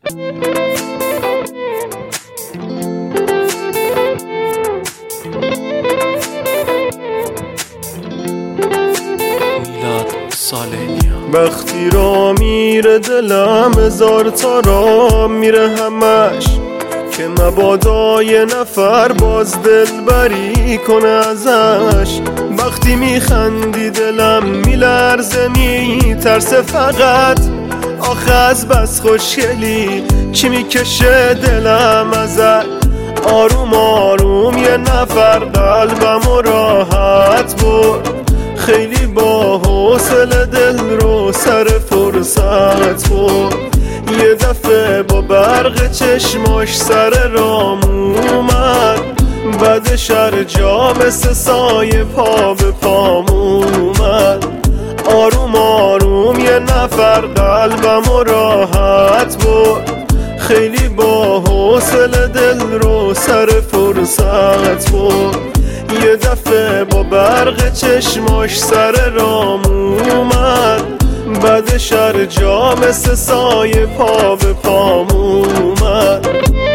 وقتی را میره دلم هزار تا را میره همش، که مبادا یه نفر باز دلبری کنه ازش. وقتی میخندی دلم میلرزه میترسه فقط، آخه از بس خوشگلی چی میکشه دلم ازت. آروم آروم یه نفر قلبمو راحت برد، خیلی با حوصله دل رو سر فرصت برد. یه دفعه با برق چشماش سر رام اومد، بعدش هر جا مثل سایه پا به پام اومد. آروم آروم یه نفر قلبمو راحت برد، خیلی با حوصله دل رو سر فرصت برد. یه دفعه با برق چشماش سر رام اومد، بعدش هر جا مثل سایه پا به پام اومد.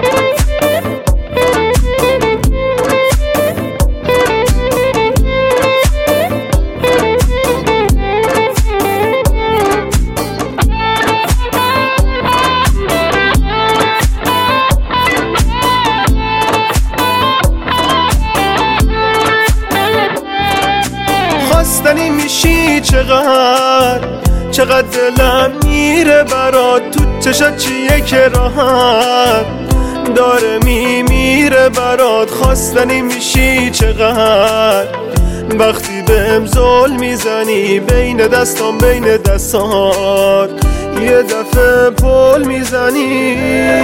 خواستنی میشی چقدر دلم میره برات، تو چشات چیه که راحت داره میمیره برات. خواستنی میشی چقدر وقتی بهم زل میزنی، بین دستام بین دستات یه دفعه پل میزنی.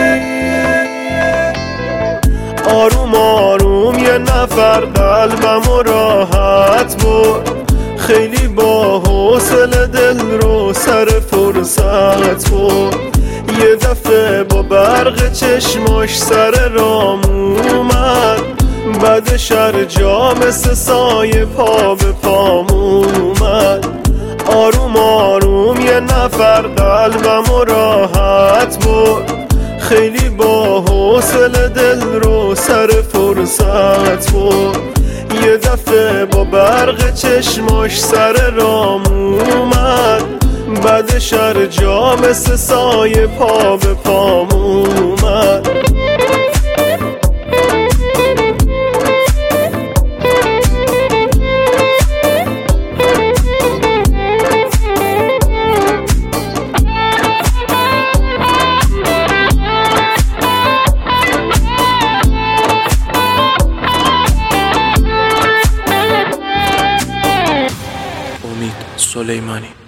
آروم آروم یه نفر قلبمو راحت برد، خیلی با حوصله دل رو سر فرصت برد. یه دفعه با برق چشماش سر رام اومد، بعدش هر جا مثل سایه پا به پام اومد. آروم آروم یه نفر قلبمو راحت برد، خیلی با حوصله دل رو سر فرصت برد. یه دفعه با برق چشماش سر رام اومد، بعدش هر جا مثل سایه پا به پام اومد. سلیمانی